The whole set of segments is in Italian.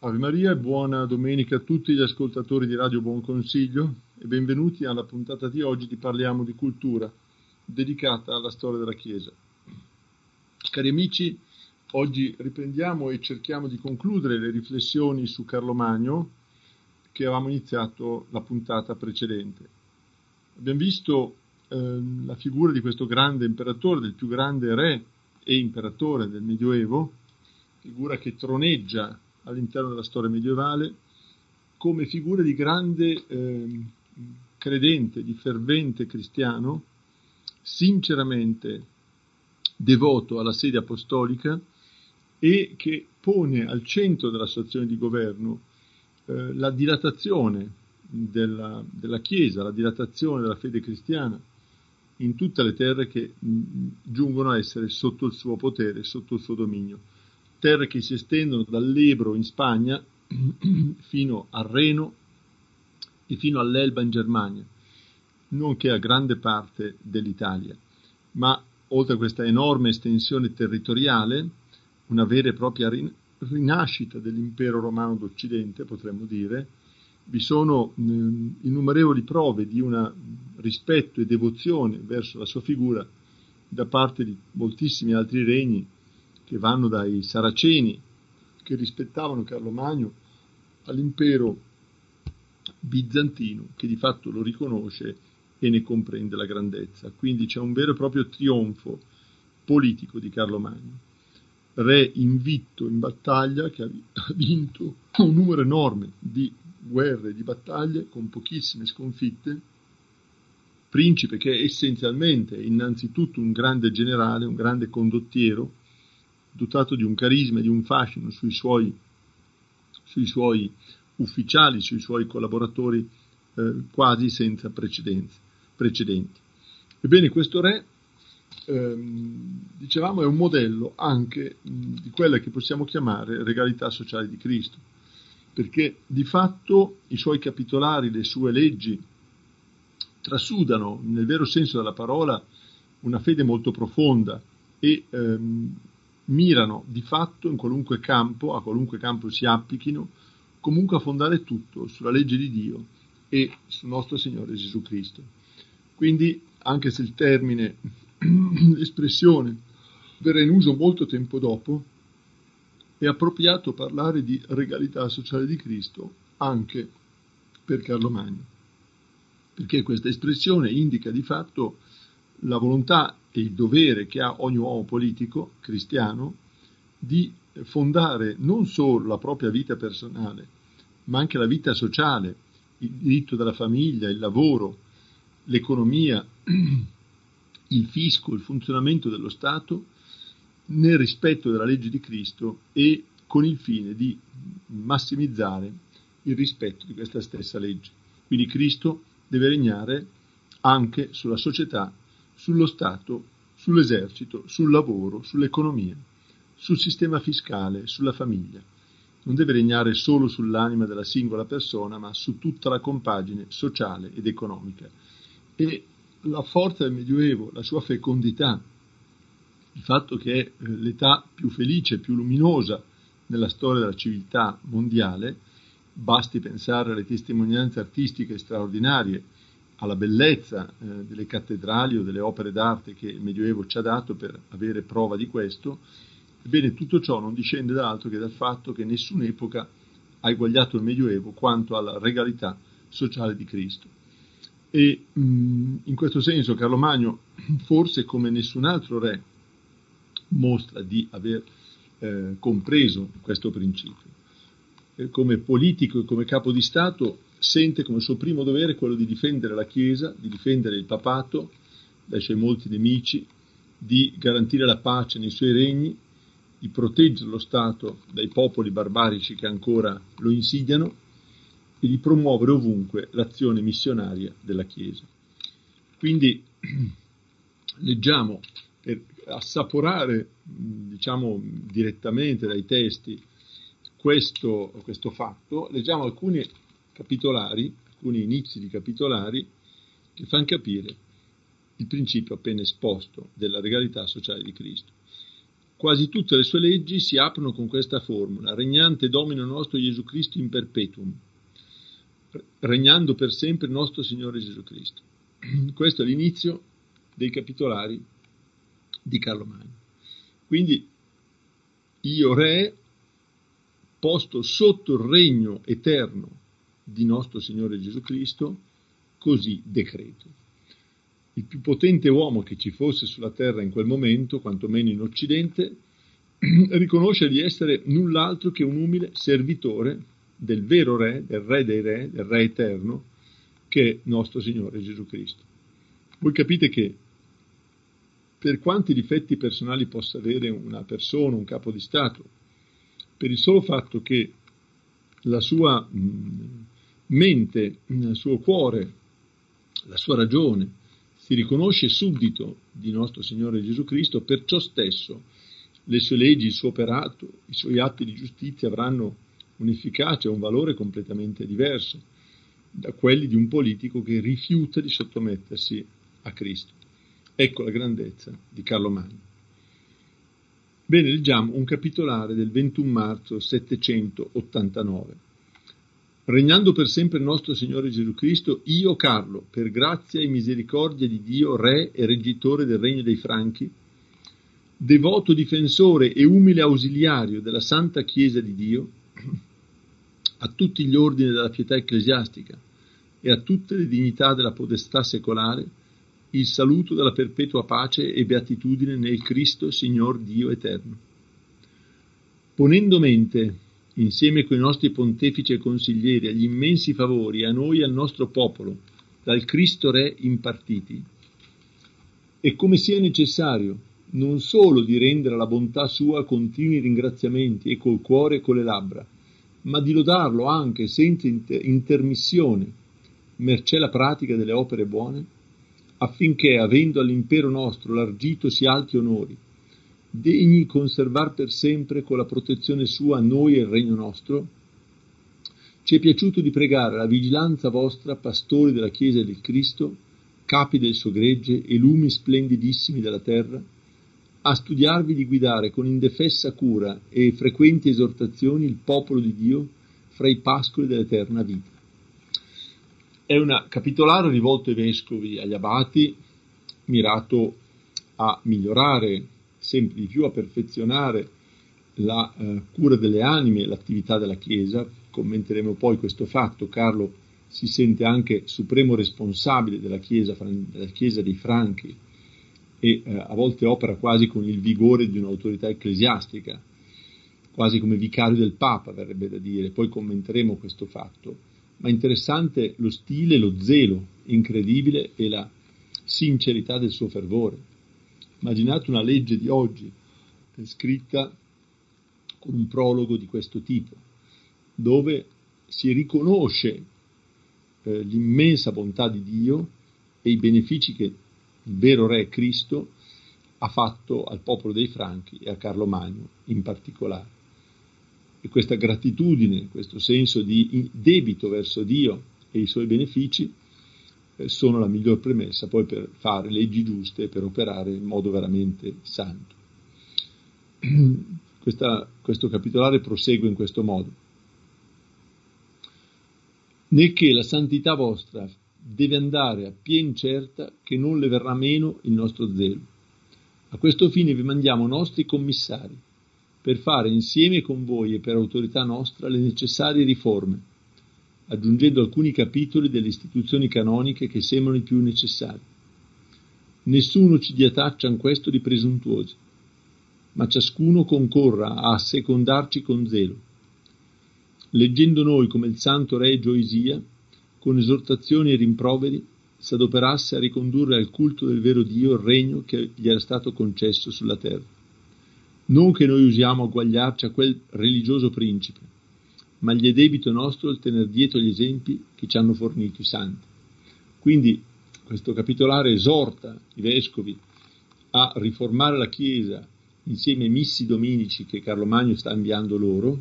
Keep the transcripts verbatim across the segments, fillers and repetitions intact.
Ave Maria e buona domenica a tutti gli ascoltatori di Radio Buon Consiglio e benvenuti alla puntata di oggi di Parliamo di Cultura, dedicata alla storia della Chiesa. Cari amici, oggi riprendiamo e cerchiamo di concludere le riflessioni su Carlo Magno che avevamo iniziato la puntata precedente. Abbiamo visto eh, la figura di questo grande imperatore, del più grande re e imperatore del Medioevo, figura che troneggia all'interno della storia medievale, come figura di grande eh, credente, di fervente cristiano, sinceramente devoto alla sede apostolica e che pone al centro della sua azione di governo eh, la dilatazione della, della Chiesa, la dilatazione della fede cristiana in tutte le terre che mh, giungono a essere sotto il suo potere, sotto il suo dominio. Terre che si estendono dall'Ebro in Spagna fino al Reno e fino all'Elba in Germania, nonché a grande parte dell'Italia. Ma oltre a questa enorme estensione territoriale, una vera e propria rinascita dell'impero romano d'Occidente, potremmo dire, vi sono mh, innumerevoli prove di un rispetto e devozione verso la sua figura da parte di moltissimi altri regni, che vanno dai Saraceni, che rispettavano Carlo Magno, all'impero bizantino, che di fatto lo riconosce e ne comprende la grandezza. Quindi c'è un vero e proprio trionfo politico di Carlo Magno, re invitto in battaglia, che ha vinto un numero enorme di guerre e di battaglie, con pochissime sconfitte, principe che è essenzialmente innanzitutto un grande generale, un grande condottiero, dotato di un carisma e di un fascino sui suoi, sui suoi ufficiali, sui suoi collaboratori eh, quasi senza precedenze, precedenti. Ebbene, questo re, ehm, dicevamo, è un modello anche mh, di quella che possiamo chiamare regalità sociale di Cristo, perché di fatto i suoi capitolari, le sue leggi, trasudano, nel vero senso della parola, una fede molto profonda e ehm, mirano di fatto in qualunque campo, a qualunque campo si applichino, comunque a fondare tutto sulla legge di Dio e sul nostro Signore Gesù Cristo. Quindi, anche se il termine, l'espressione, verrà in uso molto tempo dopo, è appropriato parlare di regalità sociale di Cristo anche per Carlo Magno, perché questa espressione indica di fatto la volontà e il dovere che ha ogni uomo politico cristiano di fondare non solo la propria vita personale, ma anche la vita sociale, il diritto della famiglia, il lavoro, l'economia, il fisco, il funzionamento dello Stato, nel rispetto della legge di Cristo e con il fine di massimizzare il rispetto di questa stessa legge. Quindi Cristo deve regnare anche sulla società, sullo Stato, sull'esercito, sul lavoro, sull'economia, sul sistema fiscale, sulla famiglia. Non deve regnare solo sull'anima della singola persona, ma su tutta la compagine sociale ed economica. E la forza del Medioevo, la sua fecondità, il fatto che è l'età più felice, più luminosa nella storia della civiltà mondiale, basti pensare alle testimonianze artistiche straordinarie, alla bellezza eh, delle cattedrali o delle opere d'arte che il Medioevo ci ha dato per avere prova di questo. Ebbene, tutto ciò non discende da altro che dal fatto che nessun'epoca ha eguagliato il Medioevo quanto alla regalità sociale di Cristo. E mh, in questo senso Carlo Magno, forse come nessun altro re, mostra di aver eh, compreso questo principio. E come politico e come capo di Stato sente come suo primo dovere quello di difendere la Chiesa, di difendere il papato dai suoi molti nemici, di garantire la pace nei suoi regni, di proteggere lo Stato dai popoli barbarici che ancora lo insidiano e di promuovere ovunque l'azione missionaria della Chiesa. Quindi leggiamo, per assaporare, diciamo, direttamente dai testi questo, questo fatto, leggiamo alcuni capitolari, alcuni inizi di capitolari che fanno capire il principio appena esposto della regalità sociale di Cristo. Quasi tutte le sue leggi si aprono con questa formula: regnante Domino nostro Gesù Cristo in perpetuum, regnando per sempre il nostro Signore Gesù Cristo. Questo è l'inizio dei capitolari di Carlo Magno. Quindi io re, posto sotto il regno eterno di nostro Signore Gesù Cristo, così decreto. Il più potente uomo che ci fosse sulla terra in quel momento, quantomeno in Occidente, riconosce di essere null'altro che un umile servitore del vero re, del re dei re, del re eterno, che è nostro Signore Gesù Cristo. Voi capite che per quanti difetti personali possa avere una persona, un capo di Stato, per il solo fatto che la sua mh, mente, il suo cuore, la sua ragione si riconosce suddito di nostro Signore Gesù Cristo, perciò stesso le sue leggi, il suo operato, i suoi atti di giustizia avranno un'efficacia, un valore completamente diverso da quelli di un politico che rifiuta di sottomettersi a Cristo. Ecco la grandezza di Carlo Magno. Bene, leggiamo un capitolare del ventuno marzo settecentottantanove. Regnando per sempre il nostro Signore Gesù Cristo, io Carlo, per grazia e misericordia di Dio, Re e Reggitore del Regno dei Franchi, devoto difensore e umile ausiliario della Santa Chiesa di Dio, a tutti gli ordini della pietà ecclesiastica e a tutte le dignità della podestà secolare, il saluto della perpetua pace e beatitudine nel Cristo Signor Dio eterno. Ponendo mente, insieme coi nostri pontefici e consiglieri, agli immensi favori a noi e al nostro popolo, dal Cristo Re impartiti, e come sia necessario non solo di rendere alla bontà sua continui ringraziamenti e col cuore e con le labbra, ma di lodarlo anche senza inter- intermissione, mercé la pratica delle opere buone, affinché, avendo all'impero nostro largito si alti onori, degni conservar per sempre con la protezione sua noi e il regno nostro, ci è piaciuto di pregare la vigilanza vostra, pastori della Chiesa del Cristo, capi del suo gregge e lumi splendidissimi della terra, a studiarvi di guidare con indefessa cura e frequenti esortazioni il popolo di Dio fra i pascoli dell'eterna vita. È una capitolare rivolto ai vescovi, agli abati, mirato a migliorare sempre di più, a perfezionare la eh, cura delle anime e l'attività della Chiesa. Commenteremo poi questo fatto. Carlo si sente anche supremo responsabile della Chiesa, della Chiesa dei Franchi, e eh, a volte opera quasi con il vigore di un'autorità ecclesiastica, quasi come vicario del Papa, verrebbe da dire. Poi commenteremo questo fatto. Ma interessante lo stile, lo zelo incredibile e la sincerità del suo fervore. Immaginate una legge di oggi scritta con un prologo di questo tipo, dove si riconosce eh, l'immensa bontà di Dio e i benefici che il vero Re Cristo ha fatto al popolo dei Franchi e a Carlo Magno in particolare. E questa gratitudine, questo senso di debito verso Dio e i suoi benefici eh, sono la miglior premessa poi per fare leggi giuste e per operare in modo veramente santo. Questa, questo capitolare prosegue in questo modo. Né che la santità vostra deve andare a pien certa che non le verrà meno il nostro zelo. A questo fine vi mandiamo nostri commissari, per fare insieme con voi e per autorità nostra le necessarie riforme, aggiungendo alcuni capitoli delle istituzioni canoniche che sembrano i più necessari. Nessuno ci dia taccia in questo di presuntuosi, ma ciascuno concorra a secondarci con zelo, leggendo noi come il santo re Gioisia, con esortazioni e rimproveri, s'adoperasse a ricondurre al culto del vero Dio il regno che gli era stato concesso sulla terra. Non che noi usiamo agguagliarci a quel religioso principe, ma gli è debito nostro il tener dietro gli esempi che ci hanno fornito i santi. Quindi questo capitolare esorta i vescovi a riformare la Chiesa insieme ai missi dominici che Carlo Magno sta inviando loro,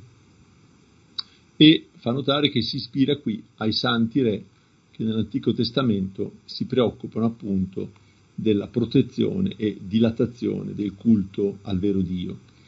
e fa notare che si ispira qui ai santi re che nell'Antico Testamento si preoccupano appunto della protezione e dilatazione del culto al vero Dio.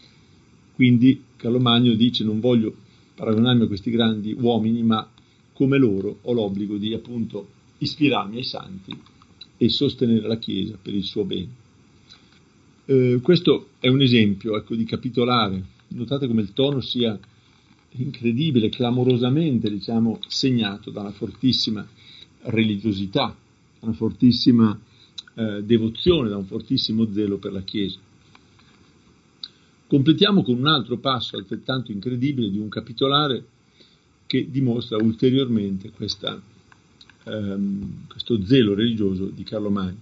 Quindi Carlo Magno dice: non voglio paragonarmi a questi grandi uomini, ma come loro ho l'obbligo di appunto ispirarmi ai santi e sostenere la Chiesa per il suo bene. Eh, questo è un esempio, ecco, di capitolare. Notate come il tono sia incredibile, clamorosamente, diciamo, segnato da una fortissima religiosità, da una fortissima eh, devozione, da un fortissimo zelo per la Chiesa. Completiamo con un altro passo altrettanto incredibile di un capitolare che dimostra ulteriormente questa, ehm, questo zelo religioso di Carlo Magno.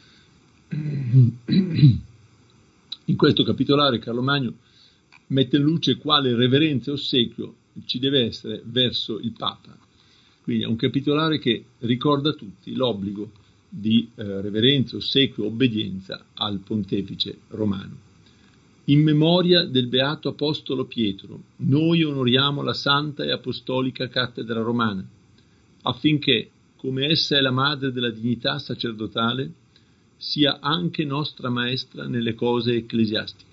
In questo capitolare Carlo Magno mette in luce quale reverenza e ossequio ci deve essere verso il Papa. Quindi è un capitolare che ricorda a tutti l'obbligo di eh, reverenza, ossequio, obbedienza al Pontefice romano. In memoria del Beato Apostolo Pietro, noi onoriamo la Santa e Apostolica Cattedra Romana, affinché, come essa è la madre della dignità sacerdotale, sia anche nostra maestra nelle cose ecclesiastiche.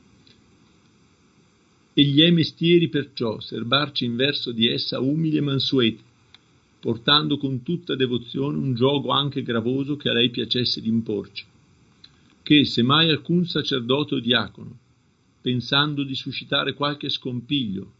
E gli è mestieri perciò serbarci in verso di essa umili e mansueti, portando con tutta devozione un giogo anche gravoso che a lei piacesse di imporci, che se mai alcun sacerdote o diacono, pensando di suscitare qualche scompiglio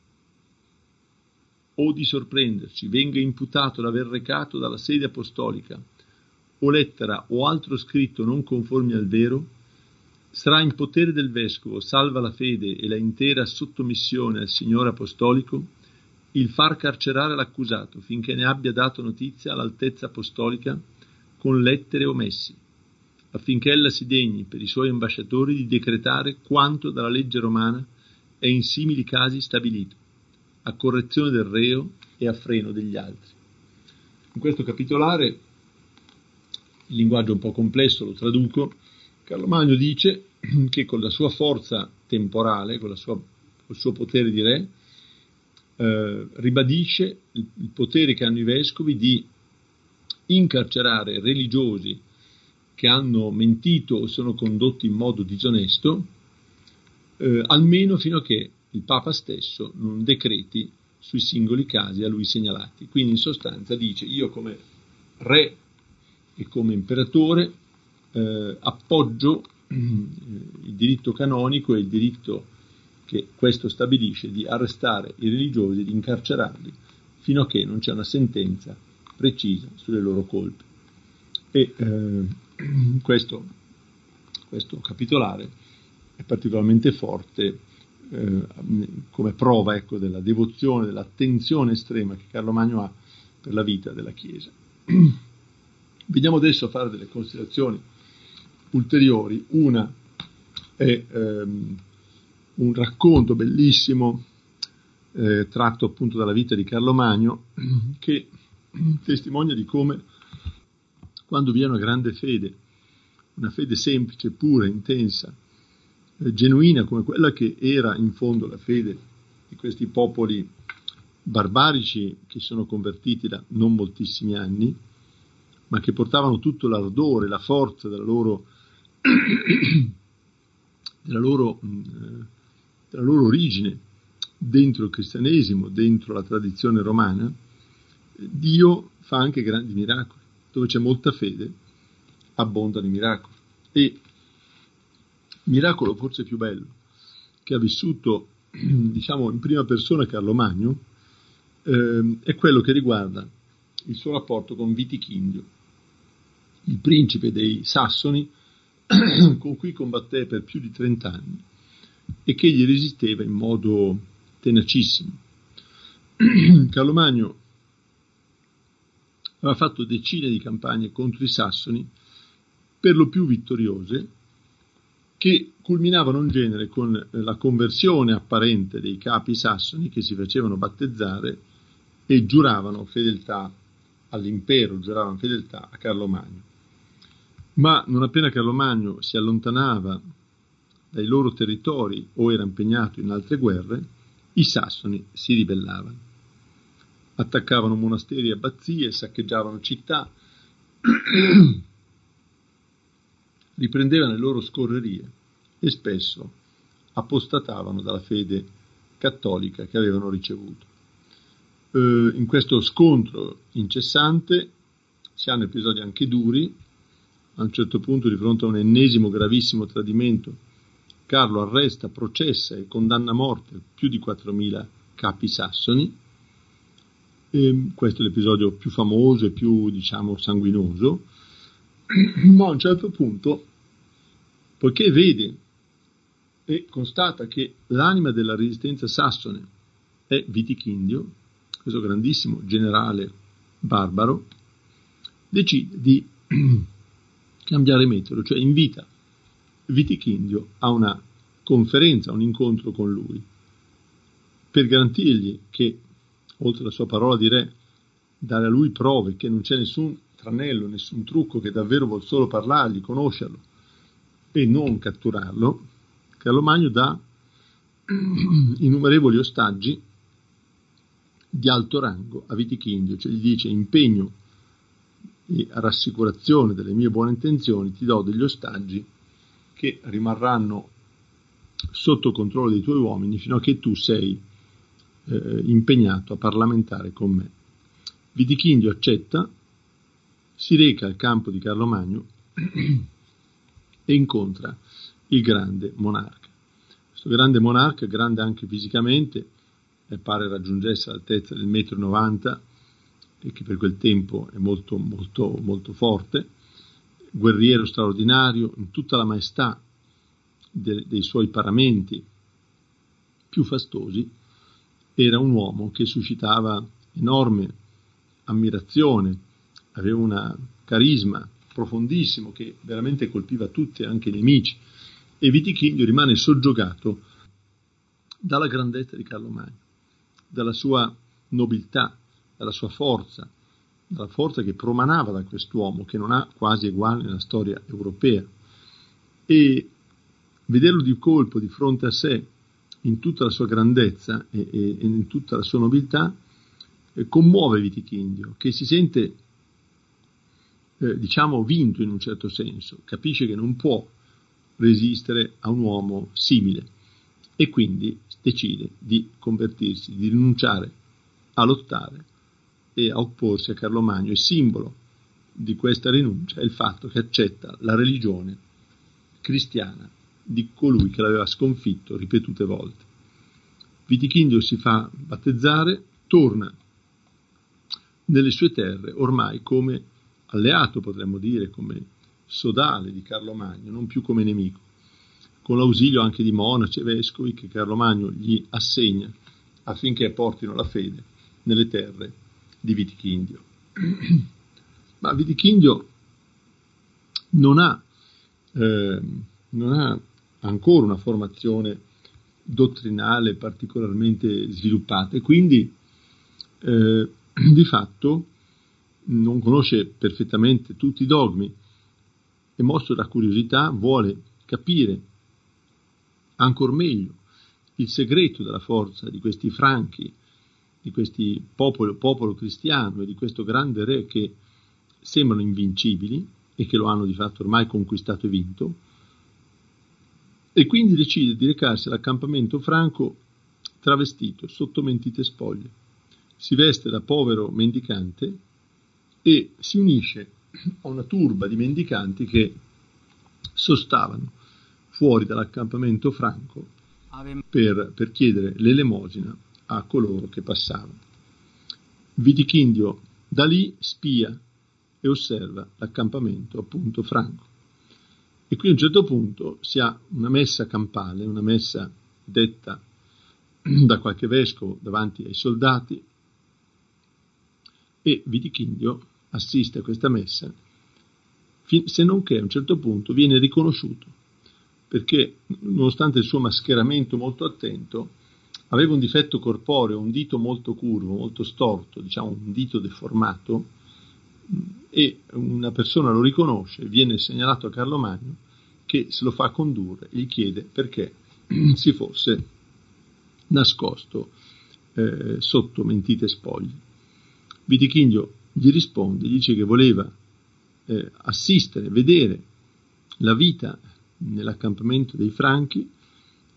o di sorprenderci, venga imputato l'aver recato dalla sede apostolica o lettera o altro scritto non conformi al vero, sarà in potere del Vescovo, salva la fede e la intera sottomissione al Signore Apostolico, il far carcerare l'accusato finché ne abbia dato notizia all'altezza apostolica con lettere o messi, affinché ella si degni per i suoi ambasciatori di decretare quanto dalla legge romana è in simili casi stabilito, a correzione del reo e a freno degli altri. In questo capitolare, il linguaggio è un po' complesso, lo traduco, Carlo Magno dice che con la sua forza temporale, con la sua, col suo potere di re, eh, ribadisce il, il potere che hanno i vescovi di incarcerare religiosi che hanno mentito o sono condotti in modo disonesto, eh, almeno fino a che il Papa stesso non decreti sui singoli casi a lui segnalati. Quindi in sostanza dice: io come re e come imperatore eh, appoggio eh, il diritto canonico e il diritto che questo stabilisce di arrestare i religiosi, di incarcerarli fino a che non c'è una sentenza precisa sulle loro colpe. E eh, questo, questo capitolare è particolarmente forte eh, come prova, ecco, della devozione, dell'attenzione estrema che Carlo Magno ha per la vita della Chiesa. Veniamo adesso a fare delle considerazioni ulteriori. Una è ehm, un racconto bellissimo eh, tratto appunto dalla vita di Carlo Magno, che testimonia di come, quando vi è una grande fede, una fede semplice, pura, intensa, eh, genuina, come quella che era in fondo la fede di questi popoli barbarici che sono convertiti da non moltissimi anni, ma che portavano tutto l'ardore, la forza della loro, della loro, della loro origine dentro il cristianesimo, dentro la tradizione romana. Dio fa anche grandi miracoli. Dove c'è molta fede abbondano i miracoli. E il miracolo forse più bello che ha vissuto, diciamo, in prima persona Carlo Magno eh, è quello che riguarda il suo rapporto con Vitichindio, il principe dei Sassoni, con cui combatté per più di trent'anni e che gli resisteva in modo tenacissimo. Carlo Magno aveva fatto decine di campagne contro i Sassoni, per lo più vittoriose, che culminavano in genere con la conversione apparente dei capi sassoni che si facevano battezzare e giuravano fedeltà all'impero, giuravano fedeltà a Carlo Magno. Ma non appena Carlo Magno si allontanava dai loro territori o era impegnato in altre guerre, i sassoni si ribellavano. Attaccavano monasteri e abbazie, saccheggiavano città, riprendevano le loro scorrerie e spesso apostatavano dalla fede cattolica che avevano ricevuto. Eh, in questo scontro incessante si hanno episodi anche duri. A un certo punto, di fronte a un ennesimo gravissimo tradimento, Carlo arresta, processa e condanna a morte più di quattromila capi sassoni. E questo è l'episodio più famoso e più, diciamo, sanguinoso. Ma a un certo punto, poiché vede e constata che l'anima della resistenza sassone è Vitichindio, questo grandissimo generale barbaro, decide di cambiare metodo, cioè invita Vitichindio a una conferenza, a un incontro con lui, per garantirgli che, oltre alla sua parola di re, dare a lui prove che non c'è nessun tranello, nessun trucco, che davvero vuol solo parlargli, conoscerlo e non catturarlo. Carlo Magno dà innumerevoli ostaggi di alto rango a Vitichindio, cioè gli dice: impegno e a rassicurazione delle mie buone intenzioni ti do degli ostaggi che rimarranno sotto controllo dei tuoi uomini fino a che tu sei eh, impegnato a parlamentare con me. Vitichindio accetta, si reca al campo di Carlo Magno e incontra il grande monarca. Questo grande monarca, grande anche fisicamente, eh, pare raggiungesse l'altezza del metro e novanta, e che per quel tempo è molto, molto, molto forte, guerriero straordinario, in tutta la maestà de, dei suoi paramenti più fastosi. Era un uomo che suscitava enorme ammirazione, aveva un carisma profondissimo che veramente colpiva tutti, anche i nemici, e Vitichindio rimane soggiogato dalla grandezza di Carlo Magno, dalla sua nobiltà, dalla sua forza, dalla forza che promanava da quest'uomo che non ha quasi eguali nella storia europea, e vederlo di colpo di fronte a sé in tutta la sua grandezza e, e, e in tutta la sua nobiltà eh, commuove Vitichindio, che si sente eh, diciamo vinto in un certo senso, capisce che non può resistere a un uomo simile e quindi decide di convertirsi, di rinunciare a lottare e a opporsi a Carlo Magno. E simbolo di questa rinuncia è il fatto che accetta la religione cristiana di colui che l'aveva sconfitto ripetute volte. Vitichindio si fa battezzare, torna nelle sue terre ormai come alleato, potremmo dire, come sodale di Carlo Magno, non più come nemico, con l'ausilio anche di monaci e vescovi che Carlo Magno gli assegna affinché portino la fede nelle terre di Vitichindio. Ma Vitichindio non ha, eh, non ha ancora una formazione dottrinale particolarmente sviluppata e quindi eh, di fatto non conosce perfettamente tutti i dogmi e, mosso da curiosità, vuole capire ancor meglio il segreto della forza di questi franchi, di questi popolo, popolo cristiano e di questo grande re che sembrano invincibili e che lo hanno di fatto ormai conquistato e vinto, e quindi decide di recarsi all'accampamento franco travestito, sotto mentite spoglie. Si veste da povero mendicante e si unisce a una turba di mendicanti che sostavano fuori dall'accampamento franco per, per chiedere l'elemosina a coloro che passavano. Vitichindio da lì spia e osserva l'accampamento appunto franco. E qui a un certo punto si ha una messa campale, una messa detta da qualche vescovo davanti ai soldati, e Vitichindio assiste a questa messa, se non che a un certo punto viene riconosciuto, perché nonostante il suo mascheramento molto attento, aveva un difetto corporeo, un dito molto curvo, molto storto, diciamo un dito deformato, e una persona lo riconosce, viene segnalato a Carlo Magno, che se lo fa condurre e gli chiede perché si fosse nascosto eh, sotto mentite spoglie. Vitichindio gli risponde, gli dice che voleva eh, assistere, vedere la vita nell'accampamento dei Franchi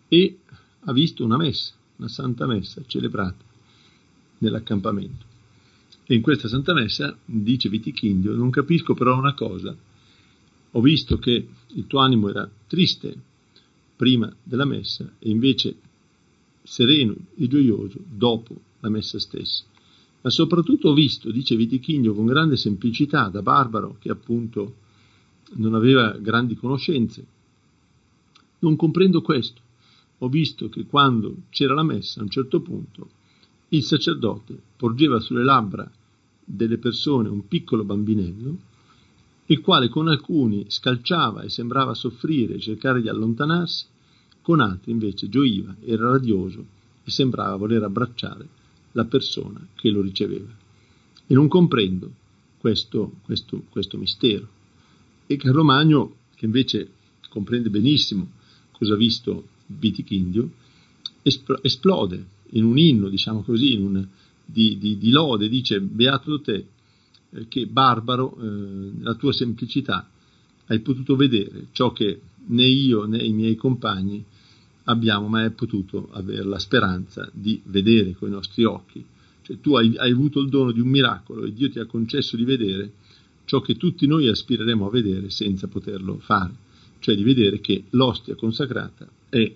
e ha visto una messa, una santa messa celebrata nell'accampamento. E in questa santa messa dice Vitichindio: non capisco però una cosa, ho visto che il tuo animo era triste prima della messa e invece sereno e gioioso dopo la messa stessa. Ma soprattutto ho visto, dice Vitichindio con grande semplicità, da barbaro che appunto non aveva grandi conoscenze, non comprendo questo. Ho visto che quando c'era la messa, a un certo punto, il sacerdote porgeva sulle labbra delle persone un piccolo bambinello, il quale con alcuni scalciava e sembrava soffrire e cercare di allontanarsi, con altri invece gioiva, era radioso e sembrava voler abbracciare la persona che lo riceveva. E non comprendo questo, questo, questo mistero. E Carlo Magno, che invece comprende benissimo cosa ha visto Vitichindio, esplode in un inno, diciamo così, in un, di, di, di lode, dice: beato te, eh, che barbaro, eh, nella tua semplicità hai potuto vedere ciò che né io né i miei compagni abbiamo mai potuto avere la speranza di vedere con i nostri occhi. Cioè tu hai, hai avuto il dono di un miracolo e Dio ti ha concesso di vedere ciò che tutti noi aspireremo a vedere senza poterlo fare, cioè di vedere che l'ostia consacrata è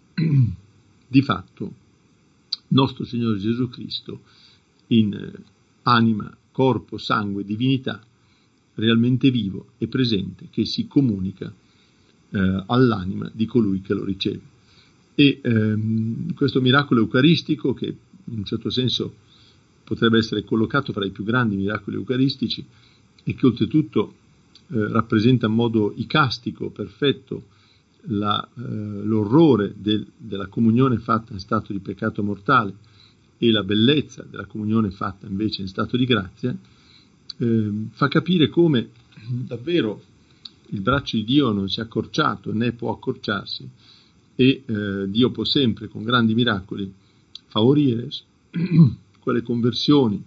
di fatto nostro Signore Gesù Cristo in eh, anima, corpo, sangue, divinità, realmente vivo e presente, che si comunica eh, all'anima di colui che lo riceve. E ehm, questo miracolo eucaristico, che in un certo senso potrebbe essere collocato fra i più grandi miracoli eucaristici e che oltretutto eh, rappresenta in modo icastico, perfetto, la, eh, l'orrore del, della comunione fatta in stato di peccato mortale e la bellezza della comunione fatta invece in stato di grazia, eh, fa capire come davvero il braccio di Dio non si è accorciato né può accorciarsi, e eh, Dio può sempre con grandi miracoli favorire quelle conversioni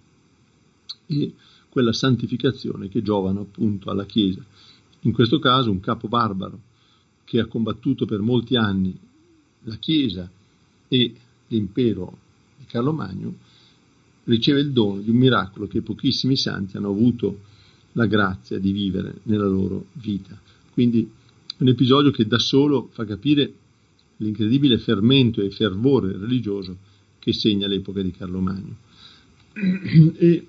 e quella santificazione che giovano appunto alla Chiesa. In questo caso un capo barbaro che ha combattuto per molti anni la Chiesa e l'impero di Carlo Magno riceve il dono di un miracolo che pochissimi santi hanno avuto la grazia di vivere nella loro vita. Quindi è un episodio che da solo fa capire l'incredibile fermento e fervore religioso che segna l'epoca di Carlo Magno. E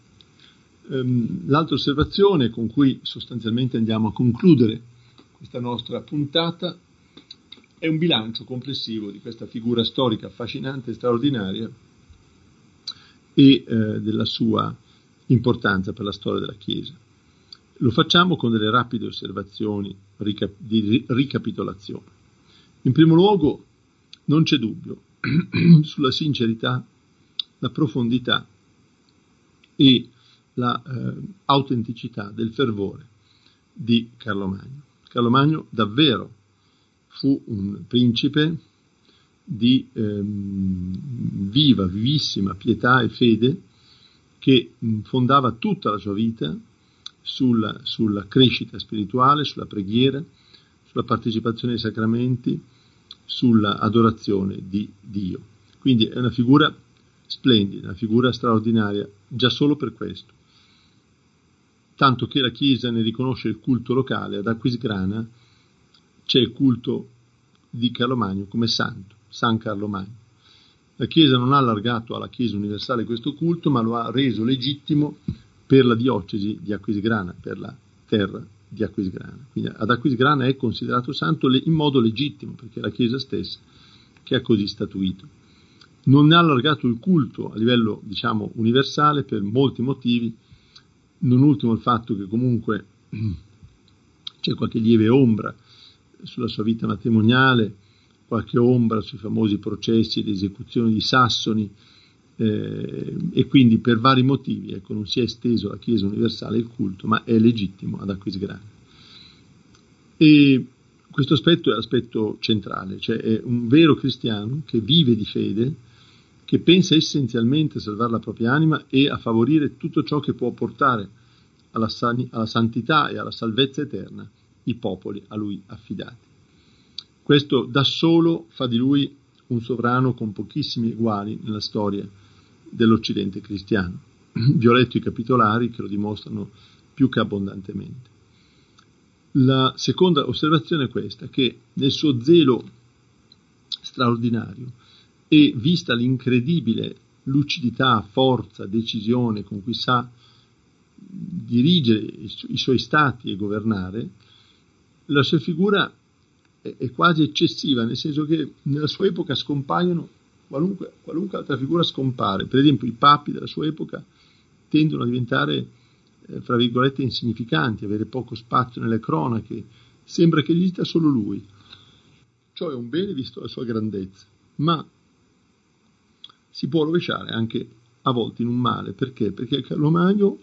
um, l'altra osservazione con cui sostanzialmente andiamo a concludere questa nostra puntata è un bilancio complessivo di questa figura storica affascinante e straordinaria e eh, della sua importanza per la storia della Chiesa. Lo facciamo con delle rapide osservazioni rica- di ricapitolazione. In primo luogo, non c'è dubbio sulla sincerità, la profondità e la eh, autenticità del fervore di Carlo Magno. Carlo Magno davvero fu un principe di ehm, viva, vivissima pietà e fede che mh, fondava tutta la sua vita sulla, sulla crescita spirituale, sulla preghiera, sulla partecipazione ai sacramenti, sulla adorazione di Dio. Quindi è una figura splendida, una figura straordinaria, già solo per questo. Tanto che la Chiesa ne riconosce il culto locale. Ad Aquisgrana c'è il culto di Carlo Magno come santo, San Carlo Magno. La Chiesa non ha allargato alla Chiesa universale questo culto, ma lo ha reso legittimo per la diocesi di Aquisgrana, per la terra di Aquisgrana. Quindi ad Aquisgrana è considerato santo in modo legittimo, perché è la Chiesa stessa che ha così statuito. Non ne ha allargato il culto a livello, diciamo, universale per molti motivi, non ultimo il fatto che comunque c'è qualche lieve ombra sulla sua vita matrimoniale, qualche ombra sui famosi processi ed esecuzioni di Sassoni, eh, e quindi per vari motivi ecco, non si è esteso alla Chiesa universale il culto, ma è legittimo ad Aquisgrana. E questo aspetto è l'aspetto centrale, cioè è un vero cristiano che vive di fede, che pensa essenzialmente a salvare la propria anima e a favorire tutto ciò che può portare alla, san- alla santità e alla salvezza eterna i popoli a lui affidati. Questo da solo fa di lui un sovrano con pochissimi eguali nella storia dell'Occidente cristiano. Vi ho letto i capitolari che lo dimostrano più che abbondantemente. La seconda osservazione è questa, che nel suo zelo straordinario e vista l'incredibile lucidità, forza, decisione con cui sa dirigere i, su- i suoi stati e governare, la sua figura è, è quasi eccessiva, nel senso che nella sua epoca scompaiono qualunque, qualunque altra figura scompare. Per esempio i papi della sua epoca tendono a diventare, eh, fra virgolette, insignificanti, avere poco spazio nelle cronache, sembra che gli sta solo lui. Ciò è un bene visto la sua grandezza, ma si può rovesciare anche a volte in un male. Perché? Perché Carlo Magno,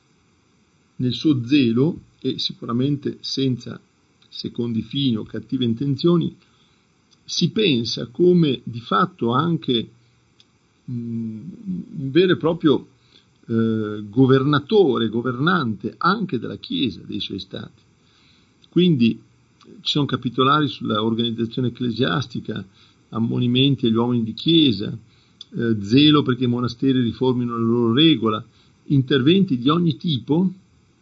nel suo zelo, e sicuramente senza secondi fini o cattive intenzioni, si pensa come di fatto anche mh, un vero e proprio eh, governatore, governante anche della Chiesa, dei suoi stati. Quindi ci sono capitolari sulla organizzazione ecclesiastica, ammonimenti agli uomini di Chiesa, eh, zelo perché i monasteri riformino la loro regola, interventi di ogni tipo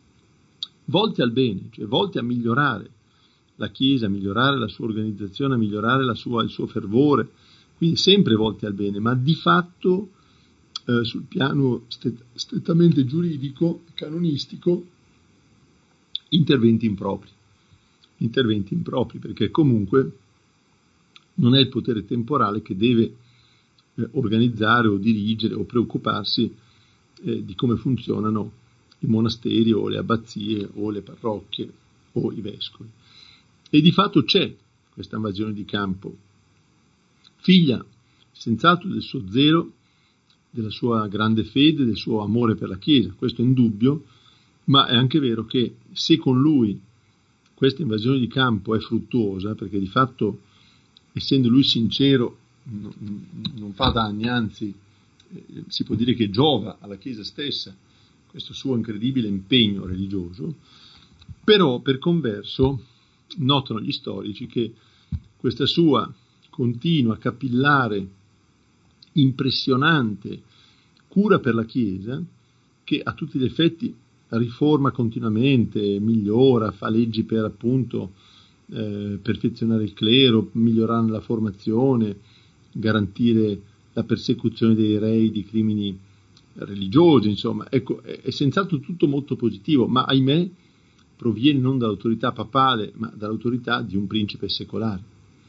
volti al bene, cioè volti a migliorare la Chiesa, a migliorare la sua organizzazione, a migliorare la sua, il suo fervore, quindi sempre volti al bene, ma di fatto eh, sul piano stet- strettamente giuridico, canonistico, interventi impropri. interventi impropri, perché comunque non è il potere temporale che deve eh, organizzare o dirigere o preoccuparsi eh, di come funzionano i monasteri o le abbazie o le parrocchie o i vescovi. E di fatto c'è questa invasione di campo, figlia senz'altro del suo zelo, della sua grande fede, del suo amore per la Chiesa, questo è indubbio, ma è anche vero che se con lui questa invasione di campo è fruttuosa, perché di fatto, essendo lui sincero, non fa danni, anzi eh, si può dire che giova alla Chiesa stessa questo suo incredibile impegno religioso, però per converso notano gli storici che questa sua continua, capillare, impressionante cura per la Chiesa, che a tutti gli effetti riforma continuamente, migliora, fa leggi per appunto eh, perfezionare il clero, migliorare la formazione, garantire la persecuzione dei rei di crimini religiosi, insomma, ecco, è, è senz'altro tutto molto positivo, ma ahimè proviene non dall'autorità papale, ma dall'autorità di un principe secolare.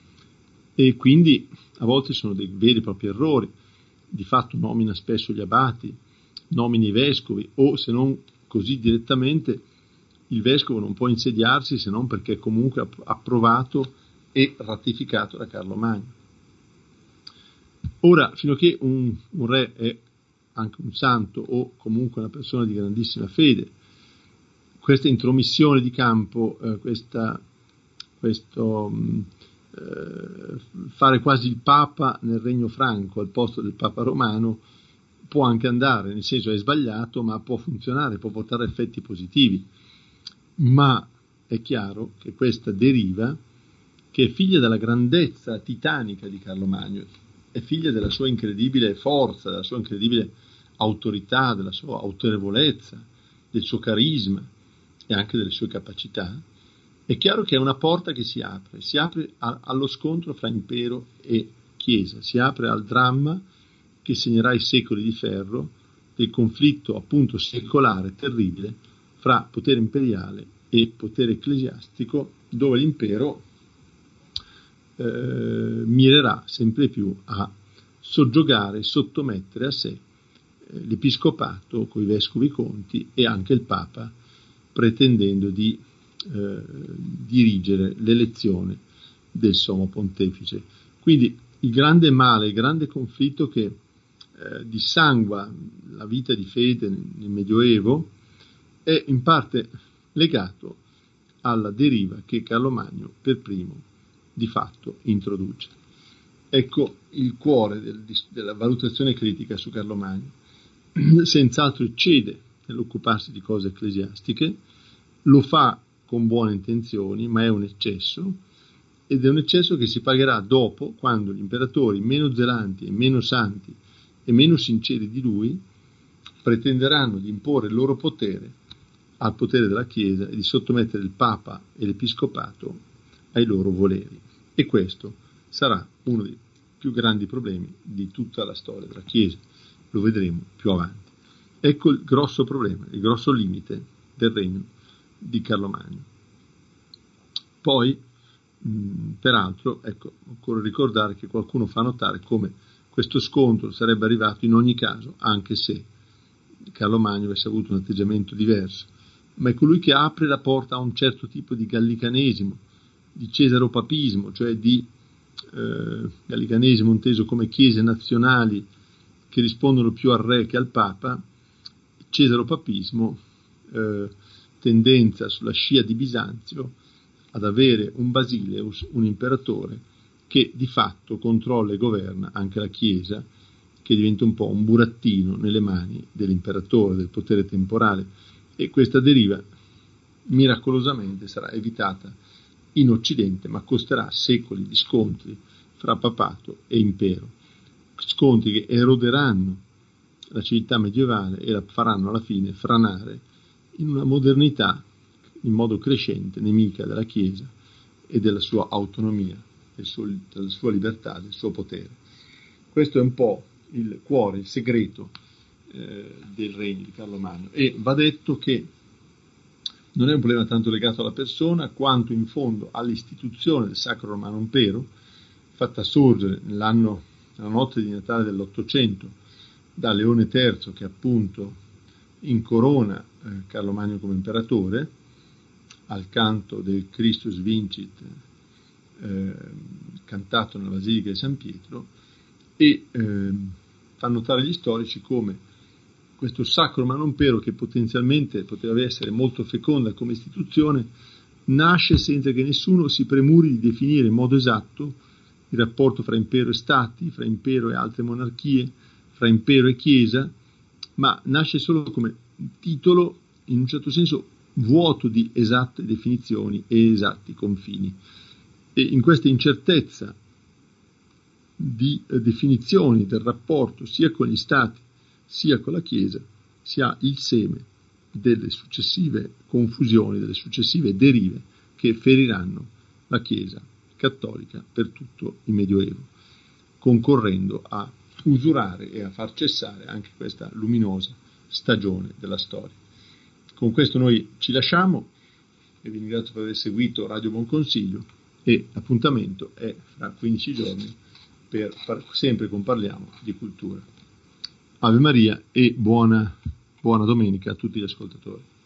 E quindi a volte sono dei veri e propri errori. Di fatto nomina spesso gli abati, nomina i vescovi, o se non così direttamente il vescovo non può insediarsi se non perché è comunque approvato e ratificato da Carlo Magno. Ora, fino a che un, un re è anche un santo o comunque una persona di grandissima fede, questa intromissione di campo, eh, questa, questo mh, eh, fare quasi il Papa nel Regno Franco al posto del Papa Romano, può anche andare, nel senso è sbagliato, ma può funzionare, può portare effetti positivi. Ma è chiaro che questa deriva, che è figlia della grandezza titanica di Carlo Magno, è figlia della sua incredibile forza, della sua incredibile autorità, della sua autorevolezza, del suo carisma e anche delle sue capacità, è chiaro che è una porta che si apre, si apre a, allo scontro fra impero e Chiesa, si apre al dramma che segnerà i secoli di ferro del conflitto appunto secolare terribile fra potere imperiale e potere ecclesiastico, dove l'impero eh, mirerà sempre più a soggiogare, sottomettere a sé eh, l'episcopato coi vescovi conti e anche il Papa, pretendendo di eh, dirigere l'elezione del sommo pontefice. Quindi il grande male, il grande conflitto che eh, dissangua la vita di fede nel, nel Medioevo è in parte legato alla deriva che Carlo Magno per primo di fatto introduce. Ecco il cuore del, della valutazione critica su Carlo Magno. Senz'altro eccede nell'occuparsi di cose ecclesiastiche, lo fa con buone intenzioni, ma è un eccesso, ed è un eccesso che si pagherà dopo, quando gli imperatori meno zelanti e meno santi e meno sinceri di lui pretenderanno di imporre il loro potere al potere della Chiesa e di sottomettere il Papa e l'Episcopato ai loro voleri. E questo sarà uno dei più grandi problemi di tutta la storia della Chiesa. Lo vedremo più avanti. Ecco il grosso problema, il grosso limite del regno di Carlo Magno. Poi, mh, peraltro, ecco, occorre ricordare che qualcuno fa notare come questo scontro sarebbe arrivato in ogni caso, anche se Carlo Magno avesse avuto un atteggiamento diverso, ma è colui che apre la porta a un certo tipo di gallicanesimo, di cesaropapismo, cioè di eh, gallicanesimo inteso come chiese nazionali che rispondono più al re che al Papa, cesaropapismo, eh, tendenza sulla scia di Bisanzio ad avere un basileus, un imperatore, che di fatto controlla e governa anche la Chiesa, che diventa un po' un burattino nelle mani dell'imperatore, del potere temporale, e questa deriva miracolosamente sarà evitata in Occidente, ma costerà secoli di scontri fra papato e impero, scontri che eroderanno la civiltà medievale e la faranno alla fine franare in una modernità in modo crescente nemica della Chiesa e della sua autonomia, del suo, della sua libertà, del suo potere. Questo è un po' il cuore, il segreto eh, del regno di Carlo Magno, e va detto che non è un problema tanto legato alla persona quanto in fondo all'istituzione del Sacro Romano Impero, fatta sorgere nell'anno, nella notte di Natale dell'Ottocento da Leone terzo, che appunto incorona eh, Carlo Magno come imperatore al canto del Christus Vincit eh, cantato nella Basilica di San Pietro, e eh, fa notare gli storici come questo Sacro Romano Impero, che potenzialmente poteva essere molto feconda come istituzione, nasce senza che nessuno si premuri di definire in modo esatto il rapporto fra impero e stati, fra impero e altre monarchie, fra impero e Chiesa, ma nasce solo come titolo, in un certo senso vuoto di esatte definizioni e esatti confini. E in questa incertezza di eh, definizioni del rapporto sia con gli stati sia con la Chiesa si ha il seme delle successive confusioni, delle successive derive che feriranno la Chiesa cattolica per tutto il Medioevo, concorrendo a usurare e a far cessare anche questa luminosa stagione della storia. Con questo noi ci lasciamo e vi ringrazio per aver seguito Radio Buon Consiglio, e l'appuntamento è fra quindici giorni per par- sempre con Parliamo di Cultura. Ave Maria e buona, buona domenica a tutti gli ascoltatori.